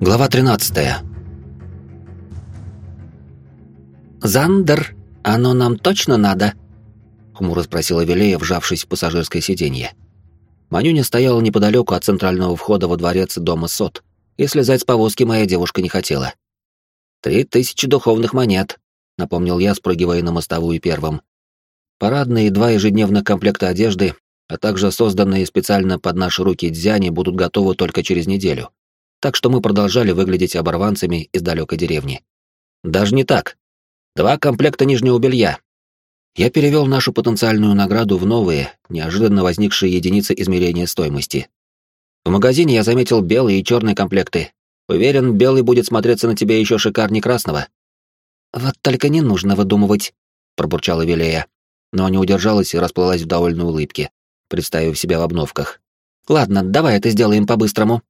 Глава 13. «Зандер, оно нам точно надо?» — хмуро спросила Велея, вжавшись в пассажирское сиденье. Манюня стояла неподалеку от центрального входа во дворец дома Сот, и слезать с повозки моя девушка не хотела. 3000 духовных монет», — напомнил я, спрыгивая на мостовую первым. Парадные 2 ежедневных комплекта одежды, а также созданные специально под наши руки дзяни будут готовы только через неделю. Так что мы продолжали выглядеть оборванцами из далекой деревни. Даже не так. 2 комплекта нижнего белья. Я перевел нашу потенциальную награду в новые, неожиданно возникшие единицы измерения стоимости. В магазине я заметил белые и черные комплекты. Уверен, белый будет смотреться на тебе еще шикарнее красного. «Вот только не нужно выдумывать», — пробурчала Велея, но не удержалась и расплылась в довольной улыбке, представив себя в обновках. «Ладно, давай это сделаем по-быстрому».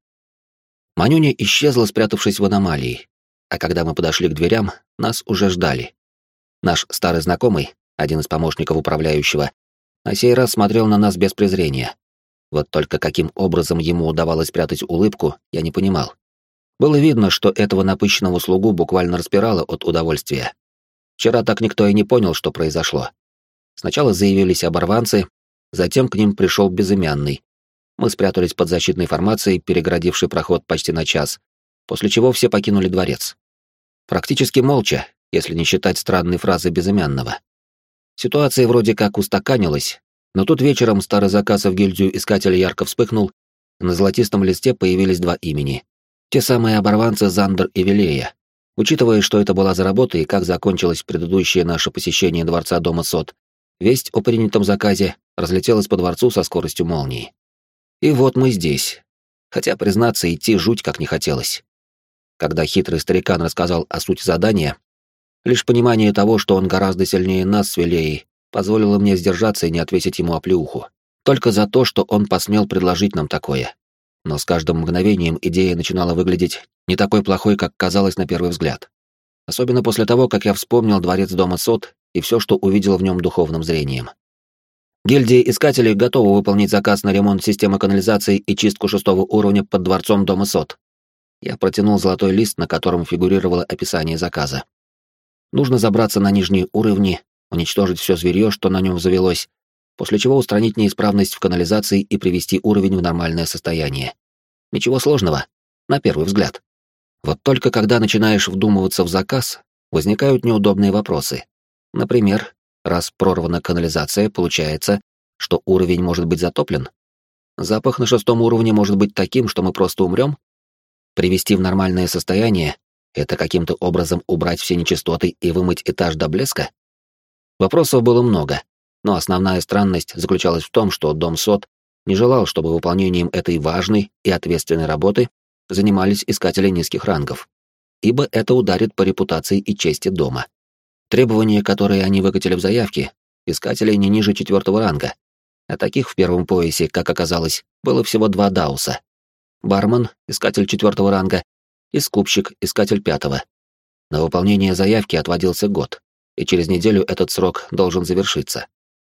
Манюня исчезла, спрятавшись в аномалии, а когда мы подошли к дверям, нас уже ждали. Наш старый знакомый, один из помощников управляющего, на сей раз смотрел на нас без презрения. Вот только каким образом ему удавалось спрятать улыбку, я не понимал. Было видно, что этого напыщенного слугу буквально распирало от удовольствия. Вчера так никто и не понял, что произошло. Сначала заявились оборванцы, затем к ним пришел безымянный. Мы спрятались под защитной формацией, перегородившей проход почти на час, после чего все покинули дворец. Практически молча, если не считать странной фразы безымянного. Ситуация вроде как устаканилась, но тут вечером старый заказ в гильдию искателя ярко вспыхнул, и на золотистом листе появились 2 имени. Те самые оборванцы Зандер и Велея. Учитывая, что это была за работа и как закончилось предыдущее наше посещение дворца дома Сот, весть о принятом заказе разлетелась по дворцу со скоростью молнии. И вот мы здесь. Хотя, признаться, идти жуть как не хотелось. Когда хитрый старикан рассказал о сути задания, лишь понимание того, что он гораздо сильнее нас с Велеей, позволило мне сдержаться и не отвесить ему оплеуху. Только за то, что он посмел предложить нам такое. Но с каждым мгновением идея начинала выглядеть не такой плохой, как казалось на первый взгляд. Особенно после того, как я вспомнил дворец дома Сот и все, что увидел в нем духовным зрением. Гильдия искателей готова выполнить заказ на ремонт системы канализации и чистку 6-го уровня под дворцом дома Сот. Я протянул золотой лист, на котором фигурировало описание заказа. Нужно забраться на нижние уровни, уничтожить все зверье, что на нем завелось, после чего устранить неисправность в канализации и привести уровень в нормальное состояние. Ничего сложного, на первый взгляд. Вот только когда начинаешь вдумываться в заказ, возникают неудобные вопросы. Например, раз прорвана канализация, получается, что уровень может быть затоплен? Запах на 6-м уровне может быть таким, что мы просто умрем? Привести в нормальное состояние — это каким-то образом убрать все нечистоты и вымыть этаж до блеска? Вопросов было много, но основная странность заключалась в том, что дом Сот не желал, чтобы выполнением этой важной и ответственной работы занимались искатели низких рангов, ибо это ударит по репутации и чести дома. Требования, которые они выкатили в заявке, искателей не ниже 4-го ранга, а таких в первом поясе, как оказалось, было всего 2 дауса. Бармен, искатель 4-го ранга, и скупщик, искатель 5-го. На выполнение заявки отводился год, и через неделю этот срок должен завершиться.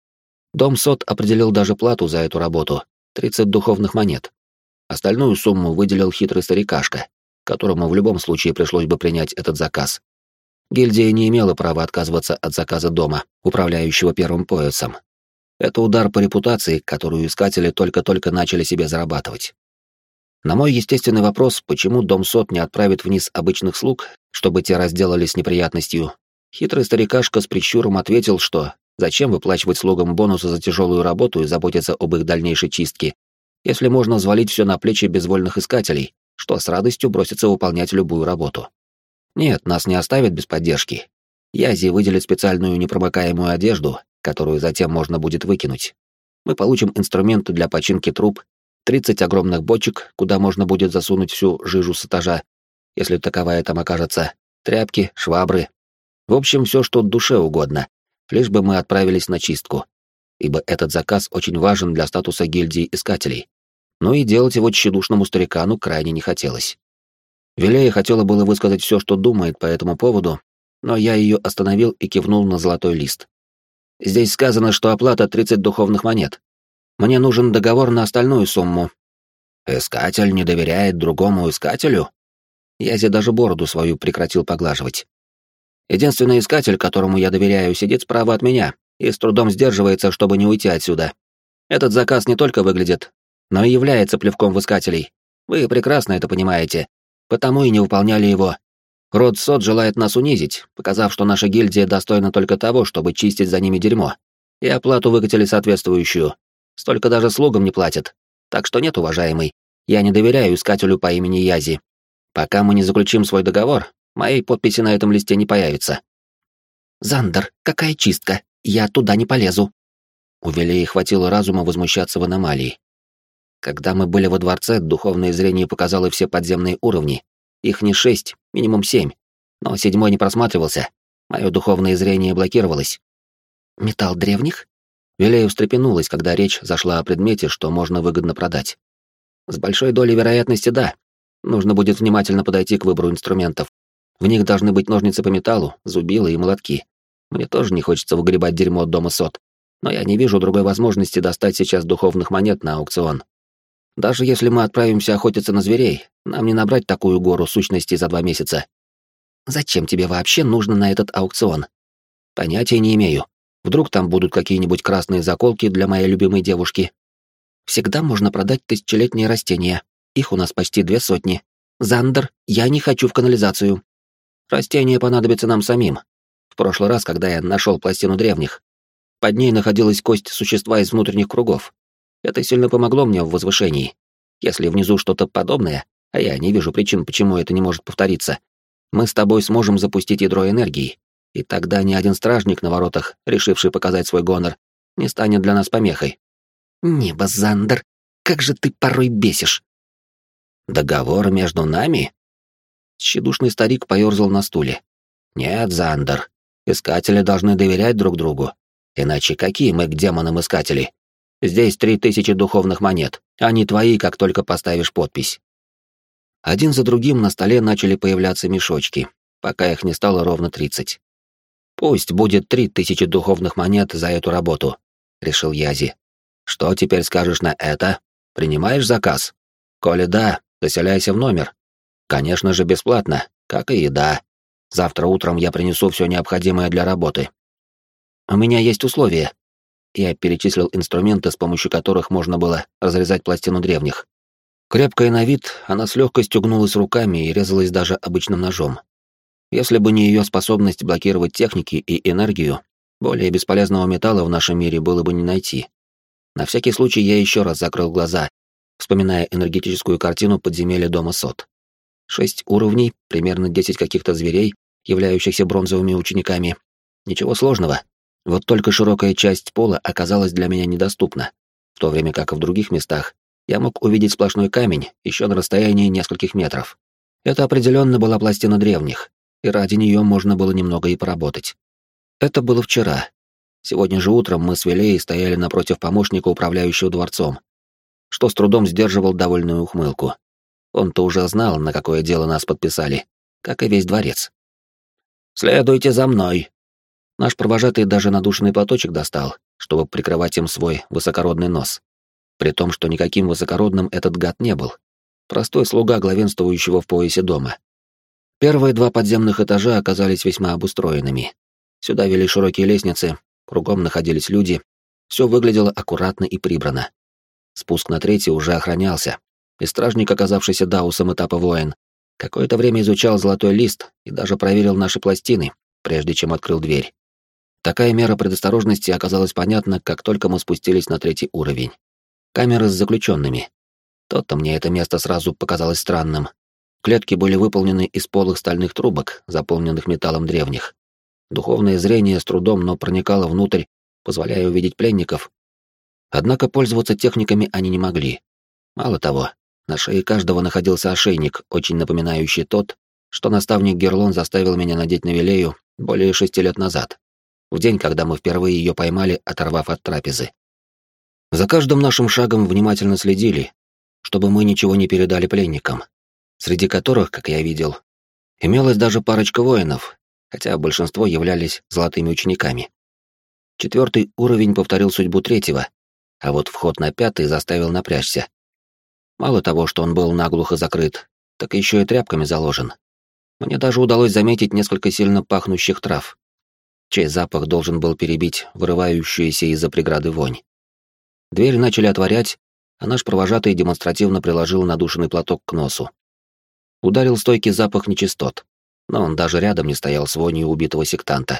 Дом Сот определил даже плату за эту работу — 30 духовных монет. Остальную сумму выделил хитрый старикашка, которому в любом случае пришлось бы принять этот заказ. Гильдия не имела права отказываться от заказа дома, управляющего первым поясом. Это удар по репутации, которую искатели только-только начали себе зарабатывать. На мой естественный вопрос, почему дом Сот не отправит вниз обычных слуг, чтобы те разделались с неприятностью, хитрый старикашка с прищуром ответил, что зачем выплачивать слугам бонусы за тяжелую работу и заботиться об их дальнейшей чистке, если можно взвалить все на плечи безвольных искателей, что с радостью бросится выполнять любую работу. Нет, нас не оставят без поддержки. Язи выделит специальную непромокаемую одежду, которую затем можно будет выкинуть. Мы получим инструменты для починки труб, 30 огромных бочек, куда можно будет засунуть всю жижу с этажа, если таковая там окажется, тряпки, швабры. В общем, все, что душе угодно, лишь бы мы отправились на чистку, ибо этот заказ очень важен для статуса гильдии искателей. Но и делать его тщедушному старикану крайне не хотелось. Велея хотела было высказать все, что думает по этому поводу, но я ее остановил и кивнул на золотой лист. Здесь сказано, что оплата 30 духовных монет. Мне нужен договор на остальную сумму. Искатель не доверяет другому искателю? Язи даже бороду свою прекратил поглаживать. Единственный искатель, которому я доверяю, сидит справа от меня и с трудом сдерживается, чтобы не уйти отсюда. Этот заказ не только выглядит, но и является плевком в искателей. Вы прекрасно это понимаете, потому и не выполняли его. Род Сот желает нас унизить, показав, что наша гильдия достойна только того, чтобы чистить за ними дерьмо. И оплату выкатили соответствующую. Столько даже слугам не платят. Так что нет, уважаемый, я не доверяю искателю по имени Язи. Пока мы не заключим свой договор, моей подписи на этом листе не появится. «Зандер, какая чистка? Я туда не полезу». У Велии хватило разума возмущаться в аномалии. Когда мы были во дворце, духовное зрение показало все подземные уровни. Их не 6, минимум 7. Но 7-й не просматривался. Мое духовное зрение блокировалось. «Металл древних?» Велея встрепенулась, когда речь зашла о предмете, что можно выгодно продать. «С большой долей вероятности, да. Нужно будет внимательно подойти к выбору инструментов. В них должны быть ножницы по металлу, зубила и молотки. Мне тоже не хочется выгребать дерьмо от дома Сот, но я не вижу другой возможности достать сейчас духовных монет на аукцион. Даже если мы отправимся охотиться на зверей, нам не набрать такую гору сущностей за 2 месяца. Зачем тебе вообще нужно на этот аукцион? Понятия не имею. Вдруг там будут какие-нибудь красные заколки для моей любимой девушки. Всегда можно продать тысячелетние растения. Их у нас почти 200. Зандер, я не хочу в канализацию. Растения понадобятся нам самим. В прошлый раз, когда я нашел пластину древних, под ней находилась кость существа из внутренних кругов. Это сильно помогло мне в возвышении. Если внизу что-то подобное, а я не вижу причин, почему это не может повториться, мы с тобой сможем запустить ядро энергии, и тогда ни один стражник на воротах, решивший показать свой гонор, не станет для нас помехой. Небо, Зандер, как же ты порой бесишь. Договор между нами? Тщедушный старик поёрзал на стуле. Нет, Зандер, искатели должны доверять друг другу. Иначе какие мы к демонам искатели? Здесь 3000 духовных монет, они твои, как только поставишь подпись. Один за другим на столе начали появляться мешочки, пока их не стало ровно 30. Пусть будет 3000 духовных монет за эту работу, решил Язи. Что теперь скажешь на это? Принимаешь заказ? Коли да, заселяйся в номер. Конечно же, бесплатно, как и еда. Завтра утром я принесу все необходимое для работы. У меня есть условия. Я перечислил инструменты, с помощью которых можно было разрезать пластину древних. Крепкая на вид, она с легкостью гнулась руками и резалась даже обычным ножом. Если бы не ее способность блокировать техники и энергию, более бесполезного металла в нашем мире было бы не найти. На всякий случай я еще раз закрыл глаза, вспоминая энергетическую картину подземелья дома Сот. 6 уровней, примерно 10 каких-то зверей, являющихся бронзовыми учениками. Ничего сложного. Вот только широкая часть пола оказалась для меня недоступна, в то время как в других местах я мог увидеть сплошной камень еще на расстоянии нескольких метров. Это определенно была пластина древних, и ради нее можно было немного и поработать. Это было вчера. Сегодня же утром мы с Велеей стояли напротив помощника, управляющего дворцом, что с трудом сдерживал довольную ухмылку. Он-то уже знал, на какое дело нас подписали, как и весь дворец. «Следуйте за мной!» Наш провожатый даже надушенный платочек достал, чтобы прикрывать им свой высокородный нос. При том, что никаким высокородным этот гад не был. Простой слуга главенствующего в поясе дома. Первые 2 подземных этажа оказались весьма обустроенными. Сюда вели широкие лестницы, кругом находились люди, все выглядело аккуратно и прибрано. Спуск на 3-й уже охранялся, и стражник, оказавшийся даусом этапа воин, какое-то время изучал золотой лист и даже проверил наши пластины, прежде чем открыл дверь. Такая мера предосторожности оказалась понятна, как только мы спустились на 3-й уровень. Камеры с заключенными. То-то мне это место сразу показалось странным. Клетки были выполнены из полых стальных трубок, заполненных металлом древних. Духовное зрение с трудом, но проникало внутрь, позволяя увидеть пленников. Однако пользоваться техниками они не могли. Мало того, на шее каждого находился ошейник, очень напоминающий тот, что наставник Герлон заставил меня надеть на Велею более 6 лет назад, в день, когда мы впервые ее поймали, оторвав от трапезы. За каждым нашим шагом внимательно следили, чтобы мы ничего не передали пленникам, среди которых, как я видел, имелась даже парочка воинов, хотя большинство являлись золотыми учениками. 4-й уровень повторил судьбу 3-го, а вот вход на 5-й заставил напрячься. Мало того, что он был наглухо закрыт, так еще и тряпками заложен. Мне даже удалось заметить несколько сильно пахнущих трав, чей запах должен был перебить вырывающуюся из-за преграды вонь. Дверь начали отворять, а наш провожатый демонстративно приложил надушенный платок к носу. Ударил стойкий запах нечистот, но он даже рядом не стоял с вонью убитого сектанта.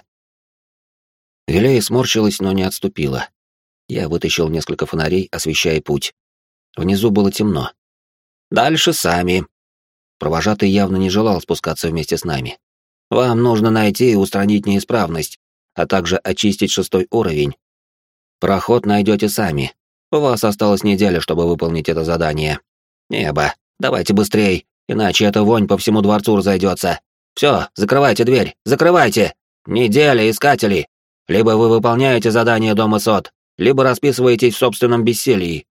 Вилея сморщилась, но не отступила. Я вытащил несколько фонарей, освещая путь. Внизу было темно. «Дальше сами». Провожатый явно не желал спускаться вместе с нами. «Вам нужно найти и устранить неисправность, а также очистить 6-й уровень. Проход найдете сами. У вас осталась неделя, чтобы выполнить это задание. Небо, давайте быстрей, иначе эта вонь по всему дворцу разойдется. Все, закрывайте дверь, закрывайте! Неделя, искатели! Либо вы выполняете задание Дома Сот, либо расписываетесь в собственном бессилии».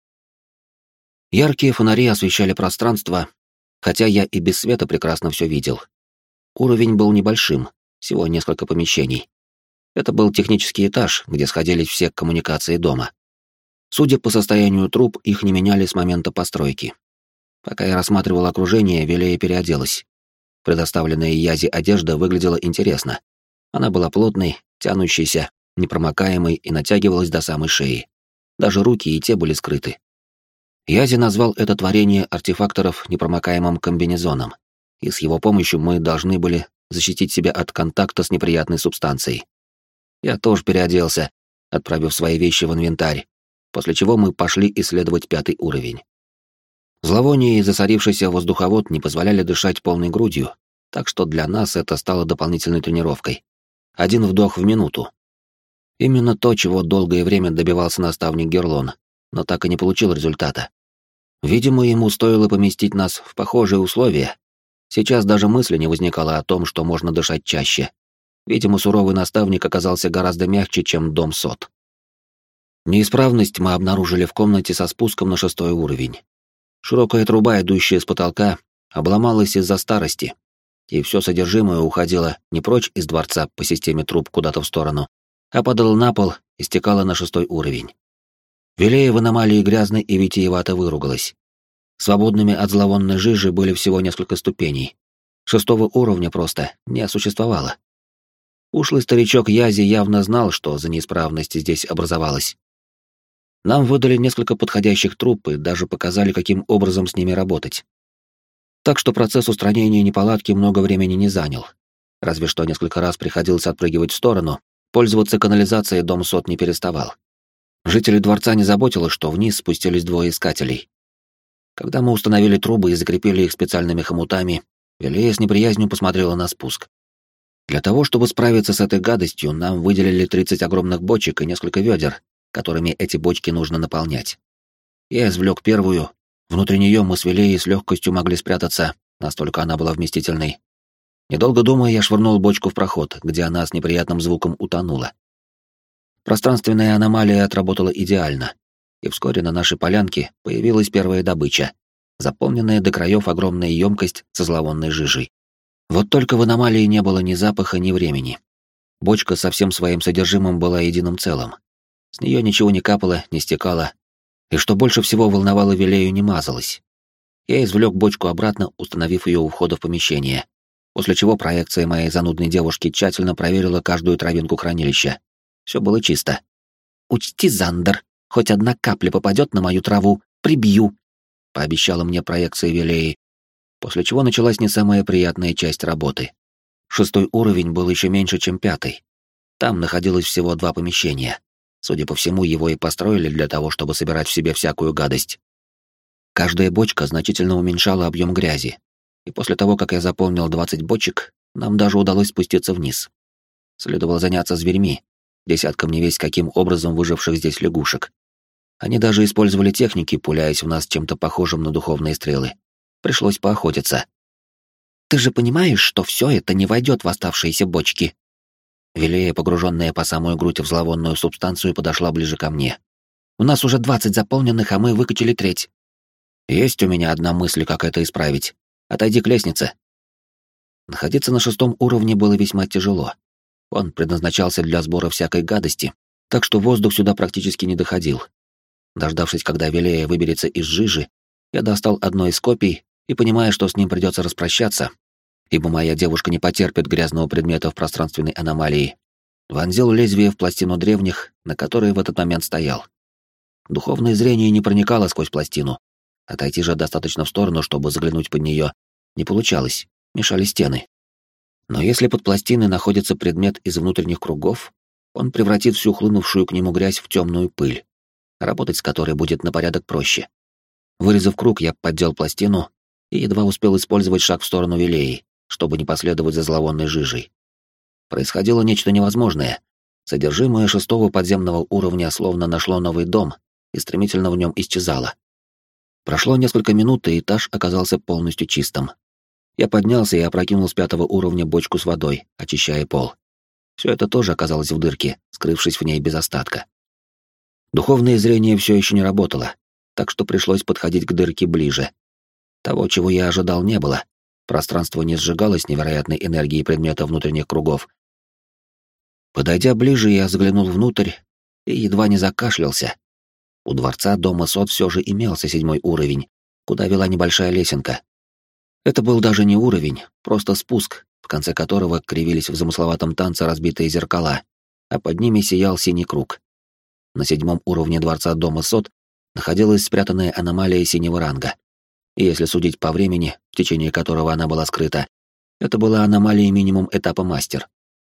Яркие фонари освещали пространство, хотя я и без света прекрасно все видел. Уровень был небольшим, всего несколько помещений. Это был технический этаж, где сходились все коммуникации дома. Судя по состоянию труб, их не меняли с момента постройки. Пока я рассматривал окружение, Вилея переоделась. Предоставленная Язи одежда выглядела интересно. Она была плотной, тянущейся, непромокаемой и натягивалась до самой шеи. Даже руки и те были скрыты. Язи назвал это творение артефакторов непромокаемым комбинезоном, и с его помощью мы должны были защитить себя от контакта с неприятной субстанцией. Я тоже переоделся, отправив свои вещи в инвентарь, после чего мы пошли исследовать 5-й уровень. Зловоние и засорившийся воздуховод не позволяли дышать полной грудью, так что для нас это стало дополнительной тренировкой. 1 вдох в минуту. Именно то, чего долгое время добивался наставник Герлон, но так и не получил результата. Видимо, ему стоило поместить нас в похожие условия. Сейчас даже мысли не возникало о том, что можно дышать чаще. Видимо, суровый наставник оказался гораздо мягче, чем Дом Сот. Неисправность мы обнаружили в комнате со спуском на 6-й уровень. Широкая труба, идущая с потолка, обломалась из-за старости, и все содержимое уходило не прочь из дворца по системе труб куда-то в сторону, а падало на пол и стекало на 6-й уровень. Вилея в аномалии грязно и витиевато выругалась. Свободными от зловонной жижи были всего несколько ступеней. 6-го уровня просто не существовало. Ушлый старичок Язи явно знал, что за неисправность здесь образовалась. Нам выдали несколько подходящих труб и даже показали, каким образом с ними работать. Так что процесс устранения неполадки много времени не занял. Разве что несколько раз приходилось отпрыгивать в сторону, пользоваться канализацией Дом Сот не переставал. Жители дворца не заботило, что вниз спустились 2 искателей. Когда мы установили трубы и закрепили их специальными хомутами, Вилея с неприязнью посмотрела на спуск. Для того, чтобы справиться с этой гадостью, нам выделили 30 огромных бочек и несколько ведер, которыми эти бочки нужно наполнять. Я извлек первую, внутри нее мы с Вилеей с легкостью могли спрятаться, настолько она была вместительной. Недолго думая, я швырнул бочку в проход, где она с неприятным звуком утонула. Пространственная аномалия отработала идеально, и вскоре на нашей полянке появилась первая добыча, заполненная до краев огромная емкость со зловонной жижей. Вот только в аномалии не было ни запаха, ни времени. Бочка со всем своим содержимым была единым целым. С нее ничего не капало, не стекало, и что больше всего волновало Вилею, не мазалось. Я извлек бочку обратно, установив ее у входа в помещение, после чего проекция моей занудной девушки тщательно проверила каждую травинку хранилища. Все было чисто. «Учти, Зандер, хоть одна капля попадет на мою траву, прибью», — пообещала мне проекция Вилеи, после чего началась не самая приятная часть работы. 6-й уровень был еще меньше, чем 5-й. Там находилось всего 2 помещения. Судя по всему, его и построили для того, чтобы собирать в себе всякую гадость. Каждая бочка значительно уменьшала объем грязи, и после того, как я заполнил 20 бочек, нам даже удалось спуститься вниз. Следовало заняться зверьми, десятком невесть каким образом выживших здесь лягушек. Они даже использовали техники, пуляясь в нас чем-то похожим на духовные стрелы. Пришлось поохотиться. «Ты же понимаешь, что все это не войдет в оставшиеся бочки?» Вилея, погруженная по самую грудь в зловонную субстанцию, подошла ближе ко мне. «У нас уже 20 заполненных, а мы выкачали треть». «Есть у меня одна мысль, как это исправить. Отойди к лестнице». Находиться на 6-м уровне было весьма тяжело. Он предназначался для сбора всякой гадости, так что воздух сюда практически не доходил. Дождавшись, когда Вилея выберется из жижи, я достал одно из копий и, понимая, что с ним придется распрощаться, ибо моя девушка не потерпит грязного предмета в пространственной аномалии, вонзил лезвие в пластину древних, на которой в этот момент стоял. Духовное зрение не проникало сквозь пластину. Отойти же достаточно в сторону, чтобы заглянуть под нее, не получалось, мешали стены. Но если под пластиной находится предмет из внутренних кругов, он превратит всю хлынувшую к нему грязь в темную пыль, работать с которой будет на порядок проще. Вырезав круг, я поддел пластину и едва успел использовать шаг в сторону Вилеи, чтобы не последовать за зловонной жижей. Происходило нечто невозможное. Содержимое 6-го подземного уровня словно нашло новый дом и стремительно в нем исчезало. Прошло несколько минут, и этаж оказался полностью чистым. Я поднялся и опрокинул с 5-го уровня бочку с водой, очищая пол. Все это тоже оказалось в дырке, скрывшись в ней без остатка. Духовное зрение все еще не работало, так что пришлось подходить к дырке ближе. Того, чего я ожидал, не было. Пространство не сжигалось невероятной энергией предмета внутренних кругов. Подойдя ближе, я заглянул внутрь и едва не закашлялся. У дворца дома Сот все же имелся 7-й уровень, куда вела небольшая лесенка. Это был даже не уровень, просто спуск, в конце которого кривились в замысловатом танце разбитые зеркала, а под ними сиял синий круг. На 7-м уровне дворца дома Сот находилась спрятанная аномалия синего ранга. И если судить по времени, в течение которого она была скрыта, это была аномалия минимум этапа мастер.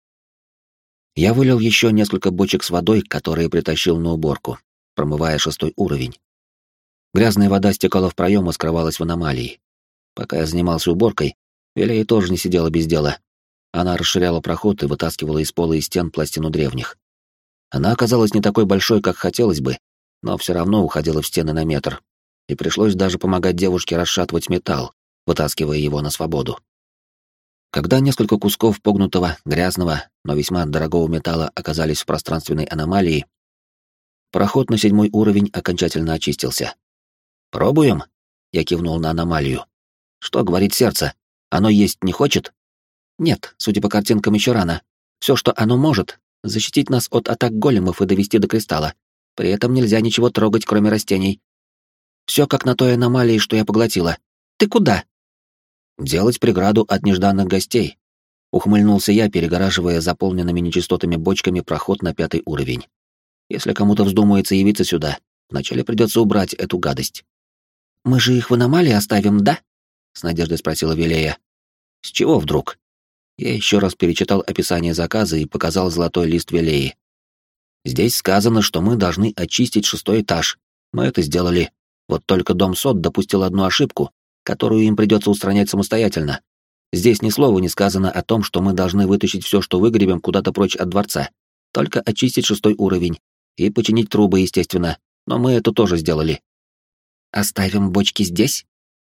Я вылил еще несколько бочек с водой, которые притащил на уборку, промывая 6-й уровень. Грязная вода стекала в проем и скрывалась в аномалии. Пока я занимался уборкой, Вилея тоже не сидела без дела. Она расширяла проход и вытаскивала из пола и стен пластину древних. Она оказалась не такой большой, как хотелось бы, но все равно уходила в стены на метр, и пришлось даже помогать девушке расшатывать металл, вытаскивая его на свободу. Когда несколько кусков погнутого, грязного, но весьма дорогого металла оказались в пространственной аномалии, проход на 7-й уровень окончательно очистился. «Пробуем?» — я кивнул на аномалию. «Что говорит сердце? Оно есть не хочет?» «Нет, судя по картинкам, еще рано. Все, что оно может, защитить нас от атак големов и довести до кристалла. При этом нельзя ничего трогать, кроме растений. Все как на той аномалии, что я поглотила. Ты куда?» «Делать преграду от нежданных гостей», — ухмыльнулся я, перегораживая заполненными нечистотами бочками проход на 5-й уровень. «Если кому-то вздумается явиться сюда, вначале придется убрать эту гадость». «Мы же их в аномалии оставим, да?» — с надеждой спросила Вилея. «С чего вдруг?» Я еще раз перечитал описание заказа и показал золотой лист Вилеи. «Здесь сказано, что мы должны очистить 6-й этаж. Мы это сделали. Вот только дом Сот допустил одну ошибку, которую им придется устранять самостоятельно. Здесь ни слова не сказано о том, что мы должны вытащить все, что выгребем, куда-то прочь от дворца. Только очистить 6-й уровень. И починить трубы, естественно. Но мы это тоже сделали». «Оставим бочки здесь?»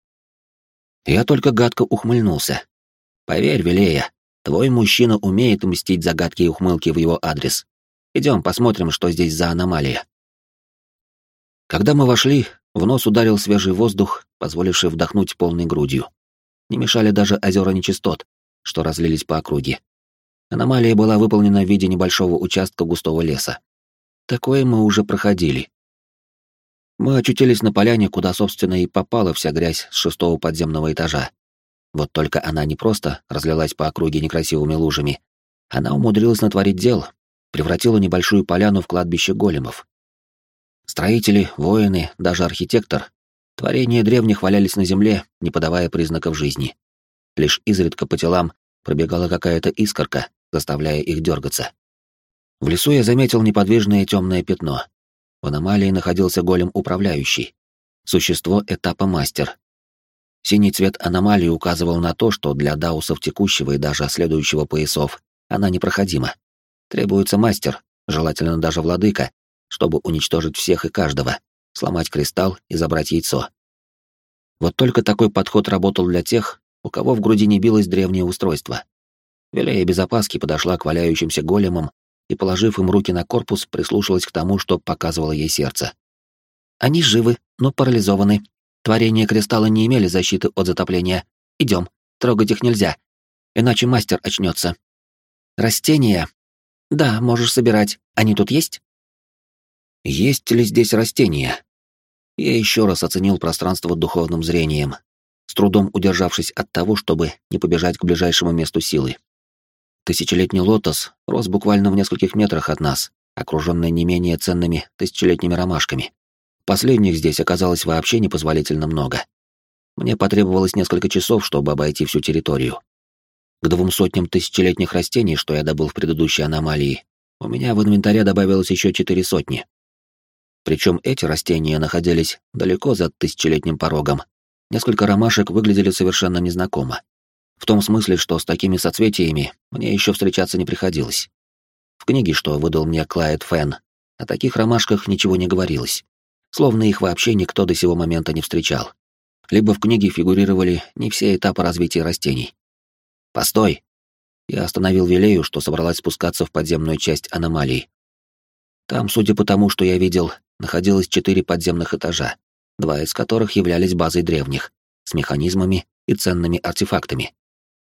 Я только гадко ухмыльнулся. «Поверь, Вилея, твой мужчина умеет мстить за гадкие ухмылки в его адрес. Идем посмотрим, что здесь за аномалия». Когда мы вошли, в нос ударил свежий воздух, позволивший вдохнуть полной грудью. Не мешали даже озера нечистот, что разлились по округе. Аномалия была выполнена в виде небольшого участка густого леса. Такое мы уже проходили. Мы очутились на поляне, куда, собственно, и попала вся грязь с 6-го подземного этажа. Вот только она не просто разлилась по округе некрасивыми лужами. Она умудрилась натворить дел, превратила небольшую поляну в кладбище големов. Строители, воины, даже архитектор — творения древних валялись на земле, не подавая признаков жизни. Лишь изредка по телам пробегала какая-то искорка, заставляя их дергаться. В лесу я заметил неподвижное темное пятно. В аномалии находился голем-управляющий. Существо этапа мастер. Синий цвет аномалии указывал на то, что для даусов текущего и даже следующего поясов она непроходима. Требуется мастер, желательно даже владыка, чтобы уничтожить всех и каждого, сломать кристалл и забрать яйцо. Вот только такой подход работал для тех, у кого в груди не билось древнее устройство. Вилея без опаски подошла к валяющимся големам и, положив им руки на корпус, прислушалась к тому, что показывало ей сердце. «Они живы, но парализованы. Творения кристалла не имели защиты от затопления. Идем, трогать их нельзя, иначе мастер очнется. Растения? Да, можешь собирать. Они тут есть?» Есть ли здесь растения? Я еще раз оценил пространство духовным зрением. с трудом удержавшись от того, чтобы не побежать к ближайшему месту силы. Тысячелетний лотос рос буквально в нескольких метрах от нас, окруженный не менее ценными тысячелетними ромашками. Последних здесь оказалось вообще непозволительно много. Мне потребовалось несколько часов, чтобы обойти всю территорию. К 200 тысячелетних растений, что я добыл в предыдущей аномалии, у меня в инвентаре добавилось еще 400. Причем эти растения находились далеко за тысячелетним порогом. Несколько ромашек выглядели совершенно незнакомо. В том смысле, что с такими соцветиями мне еще встречаться не приходилось. В книге, что выдал мне Клайд Фен, о таких ромашках ничего не говорилось. Словно их вообще никто до сего момента не встречал. Либо в книге фигурировали не все этапы развития растений. «Постой!» Я остановил Вилею, что собралась спускаться в подземную часть аномалии. Там, судя по тому, что я видел, находилось 4 подземных этажа, 2 из которых являлись базой древних, с механизмами и ценными артефактами.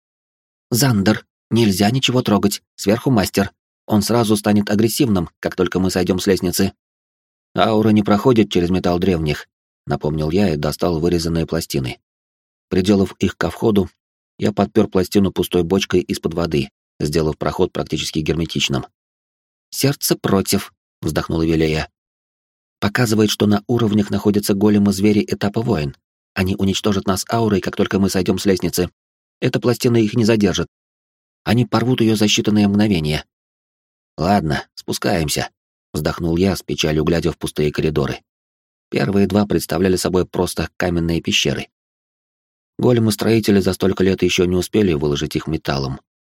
«Зандер, нельзя ничего трогать, сверху мастер. Он сразу станет агрессивным, как только мы сойдем с лестницы». «Аура не проходит через металл древних», — напомнил я и достал вырезанные пластины. Приделав их ко входу, я подпер пластину пустой бочкой из-под воды, сделав проход практически герметичным. «Сердце против», — вздохнула Вилея. «Показывает, что на уровнях находятся големы-звери этапа войн. Они уничтожат нас аурой, как только мы сойдем с лестницы. Эта пластина их не задержит. Они порвут ее за считанные мгновения». «Ладно, спускаемся», — вздохнул я, с печалью глядя в пустые коридоры. Первые 2 представляли собой просто каменные пещеры. Големы-строители за столько лет еще не успели выложить их металлом.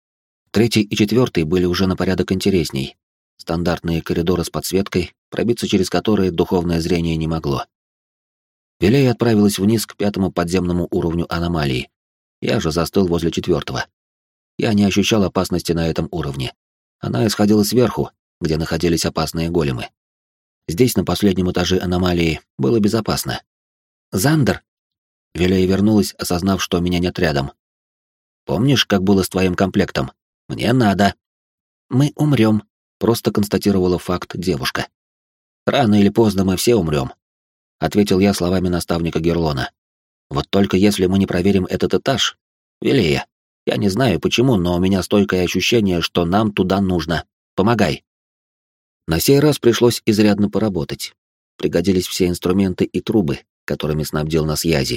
3 и 4 были уже на порядок интересней. Стандартные коридоры с подсветкой, пробиться через которые духовное зрение не могло. Вилея отправилась вниз к 5-му подземному уровню аномалии. Я же застыл возле 4-го. Я не ощущал опасности на этом уровне. Она исходила сверху, где находились опасные големы. Здесь, на последнем этаже аномалии, было безопасно. «Зандер!» Вилея вернулась, осознав, что меня нет рядом. «Помнишь, как было с твоим комплектом? Мне надо». «Мы умрем», — просто констатировала факт девушка. «Рано или поздно мы все умрем», — ответил я словами наставника Герлона. «Вот только если мы не проверим этот этаж, Вилея, я не знаю почему, но у меня стойкое ощущение, что нам туда нужно. Помогай». На сей раз пришлось изрядно поработать. Пригодились все инструменты и трубы, которыми снабдил нас Язи.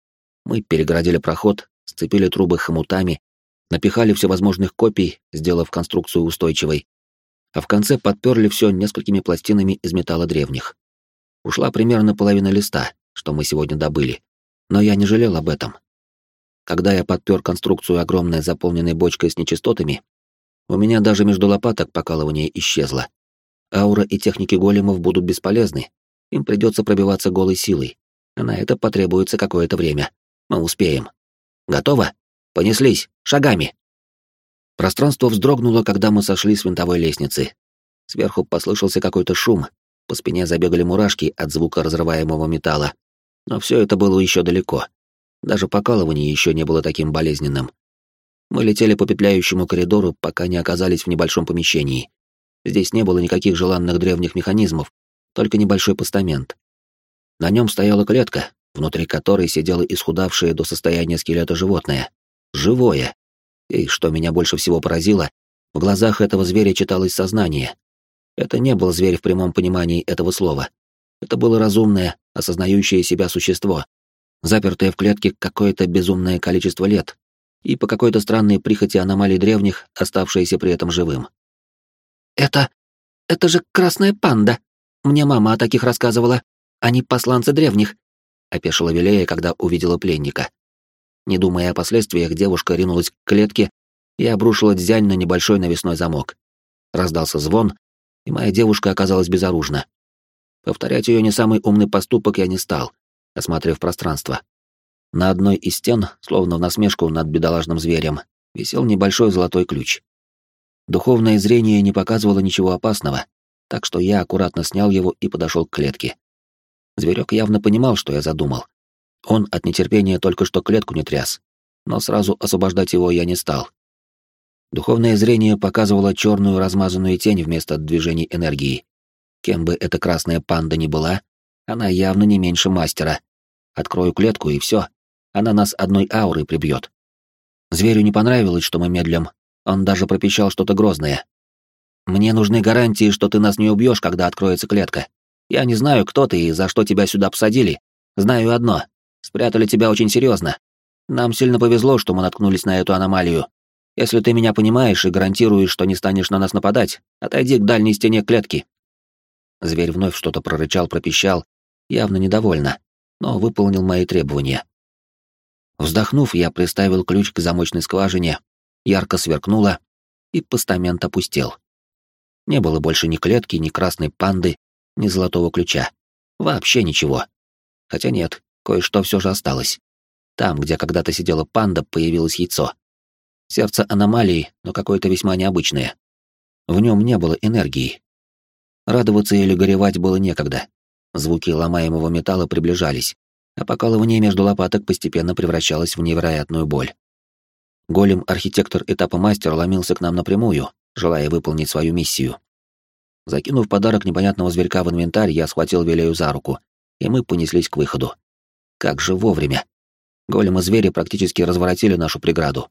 Мы перегородили проход, сцепили трубы хомутами, напихали всевозможных копий, сделав конструкцию устойчивой, а в конце подперли все несколькими пластинами из металла древних. Ушла примерно половина листа, что мы сегодня добыли, но я не жалел об этом. Когда я подпер конструкцию огромной заполненной бочкой с нечистотами, у меня даже между лопаток покалывание исчезло. Аура и техники големов будут бесполезны, им придется пробиваться голой силой, а на это потребуется какое-то время. Мы успеем. Готово? Понеслись, шагами. Пространство вздрогнуло, когда мы сошли с винтовой лестницы. Сверху послышался какой-то шум, по спине забегали мурашки от звука разрываемого металла. Но все это было еще далеко. Даже покалывание еще не было таким болезненным. Мы летели по петляющему коридору, пока не оказались в небольшом помещении. Здесь не было никаких желанных древних механизмов, только небольшой постамент. На нем стояла клетка, внутри которой сидело исхудавшее до состояния скелета животное. Живое. И, что меня больше всего поразило, в глазах этого зверя читалось сознание. Это не был зверь в прямом понимании этого слова. Это было разумное, осознающее себя существо, запертое в клетке какое-то безумное количество лет, и по какой-то странной прихоти аномалий древних, оставшееся при этом живым. «Это же красная панда! Мне мама о таких рассказывала. Они посланцы древних», — опешила Вилея, когда увидела пленника. Не думая о последствиях, девушка ринулась к клетке и обрушила дзянь на небольшой навесной замок. Раздался звон, и моя девушка оказалась безоружна. Повторять ее не самый умный поступок я не стал, осмотрев пространство. На одной из стен, словно в насмешку над бедолажным зверем, висел небольшой золотой ключ. Духовное зрение не показывало ничего опасного, так что я аккуратно снял его и подошел к клетке. Зверек явно понимал, что я задумал. Он от нетерпения только что клетку не тряс, но сразу освобождать его я не стал. Духовное зрение показывало черную размазанную тень вместо движений энергии. Кем бы эта красная панда ни была, она явно не меньше мастера. Открою клетку и все. она нас одной аурой прибьет. Зверю не понравилось, что мы медлим. Он даже пропищал что-то грозное. Мне нужны гарантии, что ты нас не убьешь, когда откроется клетка. Я не знаю, кто ты и за что тебя сюда посадили. Знаю одно. Спрятали тебя очень серьезно. Нам сильно повезло, что мы наткнулись на эту аномалию. Если ты меня понимаешь и гарантируешь, что не станешь на нас нападать, отойди к дальней стене клетки». Зверь вновь что-то прорычал, пропищал, явно недовольно, но выполнил мои требования. Вздохнув, я приставил ключ к замочной скважине, ярко сверкнуло, и постамент опустел. Не было больше ни клетки, ни красной панды, ни золотого ключа. Вообще ничего. Хотя нет, кое-что все же осталось. Там, где когда-то сидела панда, появилось яйцо. Сердце аномалии, но какое-то весьма необычное. В нем не было энергии. Радоваться или горевать было некогда. Звуки ломаемого металла приближались, а покалывание между лопаток постепенно превращалось в невероятную боль. Голем-архитектор этапа мастер ломился к нам напрямую, желая выполнить свою миссию. Закинув подарок непонятного зверька в инвентарь, я схватил Вилею за руку, и мы понеслись к выходу. Как же вовремя. Големы-звери практически разворотили нашу преграду.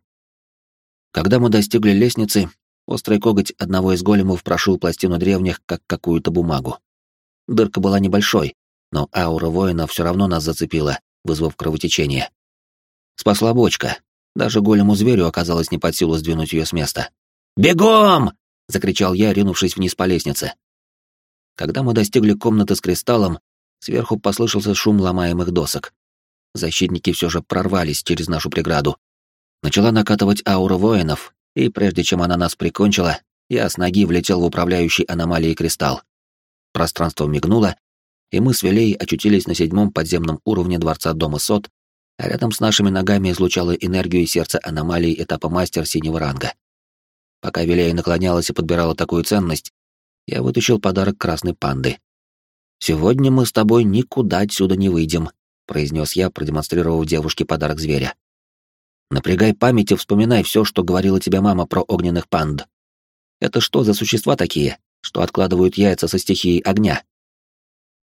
Когда мы достигли лестницы, острый коготь одного из големов прошил пластину древних, как какую-то бумагу. Дырка была небольшой, но аура воина все равно нас зацепила, вызвав кровотечение. Спасла бочка. Даже голему-зверю оказалось не под силу сдвинуть ее с места. «Бегом!» — закричал я, ринувшись вниз по лестнице. Когда мы достигли комнаты с кристаллом, сверху послышался шум ломаемых досок. Защитники все же прорвались через нашу преграду. Начала накатывать аура воинов, и прежде чем она нас прикончила, я с ноги влетел в управляющий аномалией кристалл. Пространство мигнуло, и мы с Вилей очутились на 7-м подземном уровне дворца дома Сот, а рядом с нашими ногами излучало энергию сердца аномалии этапа мастер синего ранга. Пока Вилея наклонялась и подбирала такую ценность, я вытащил подарок красной панды. «Сегодня мы с тобой никуда отсюда не выйдем», — произнес я, продемонстрировав девушке подарок зверя. «Напрягай память и вспоминай все, что говорила тебе мама про огненных панд. Это что за существа такие, что откладывают яйца со стихией огня?»